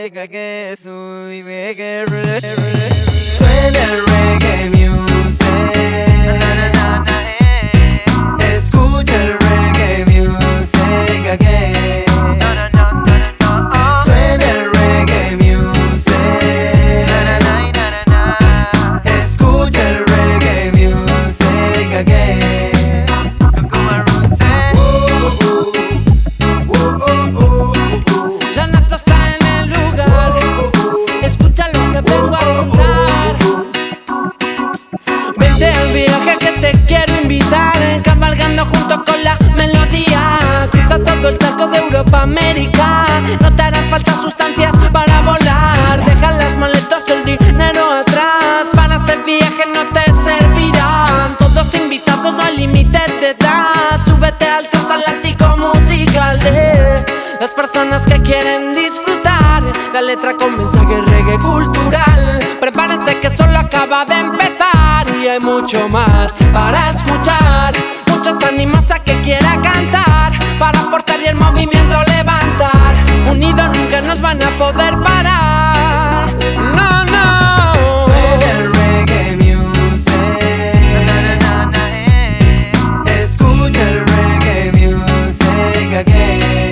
música que soy reggae. Suena el reggae music. Escucha el reggae music again. Suena el reggae music. Escucha el reggae music again. Janato está en el lugar. Escucha lo que vengo a contar. Vente al viaje que te quiero invitar, cabalgando junto con la melodía. Cruza todo el charco de Europa, América. No te harán falta sustancias para volar. Deja las maletas, el dinero atrás. Para ese viaje no te servirán. Todos invitados, no hay límite de edad. Súbete al transatlántico musical de las personas que quieren disfrutar la letra con mensaje reggae cultural. Prepárense que solo acaba de empezar y hay mucho más para escuchar. Muchos ánimos a que quiera cantar, para aportar y el movimiento levantar. Unidos nunca nos van a poder parar. No, no. Suena el reggae music. Escucha el reggae music again.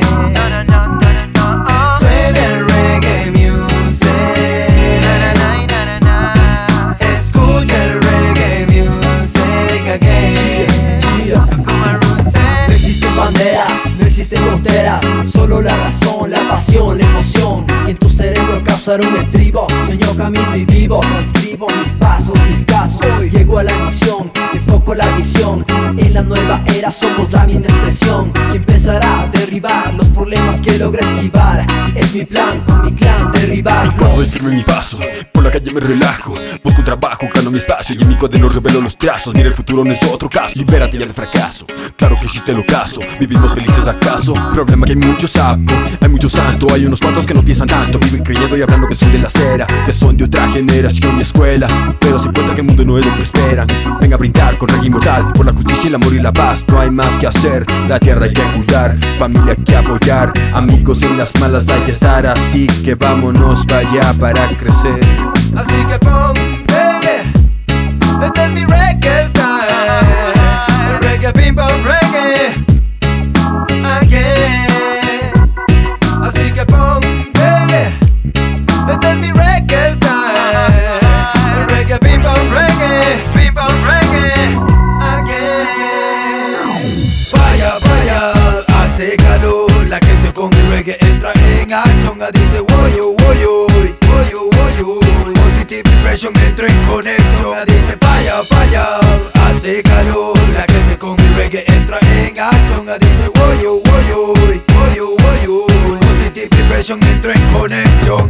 Suena el reggae music. Escucha el reggae music again. No existen banderas, no existen fronteras, solo la razón, la pasión, la emoción. Y en tu cerebro causar un estribo. Sueño, camino y vivo, transcribo mis pasos, mis casos. Llego a la misión, enfoco la visión. En la nueva era somos la misma expresión. ¿Quién pensará derribar los problemas que logré esquivar? Es mi plan, con mi clan, derribarlos. Recuerdo decirme mi paso, por la calle me relajo. Busco un trabajo, gano mi espacio y en mi cuaderno revelo los trazos. Mira, el futuro no es otro caso, libérate ya del fracaso. Claro que existe el ocaso, vivimos felices acaso. Problema que hay mucho sapo, hay mucho santo. Hay unos cuantos que no piensan tanto, viven creyendo y hablando que son de la acera, que son de otra generación y escuela. Pero se encuentra que el mundo no es lo que esperan. Venga a brindar con reggae inmortal, por la justicia, el amor y la paz. No hay más que hacer, la tierra hay que cuidar, familia hay que apoyar, amigos en las malas hay que estar. Así que vámonos para allá para crecer. Así que ponte, este es mi reggae style. Reggae, pim pam, reggae again. Así que ponte, este es mi reggae style. Reggae, pim pam, reggae again. Vaya, vaya, hace calor. La gente con mi reggae entra en acción. Dice woyo, woyo, woyo, woyo. Positive impression entra en conexión. Dice falla, falla, hace calor. La gente con mi reggae entra en acción. Dice woyo, woyo, woyo, woyo. Positive impression entra en conexión.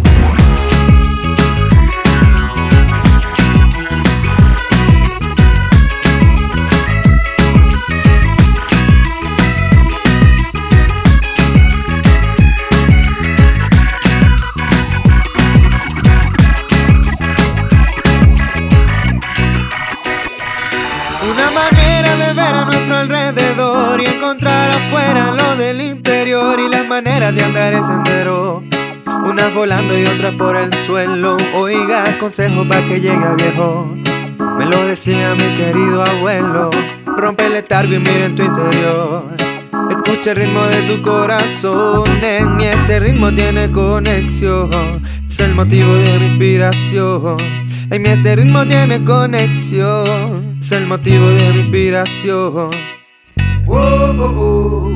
Una manera de ver a nuestro alrededor y encontrar afuera lo del interior y las maneras de andar el sendero. Unas volando y otras por el suelo. Oiga, consejo pa' que llegue a viejo. Me lo decía mi querido abuelo. Rompe el letargo y mira en tu interior. Escucha el ritmo de tu corazón. En mí este ritmo tiene conexión. Es el motivo de mi inspiración. En mí este ritmo tiene conexión. Es el motivo de mi inspiración.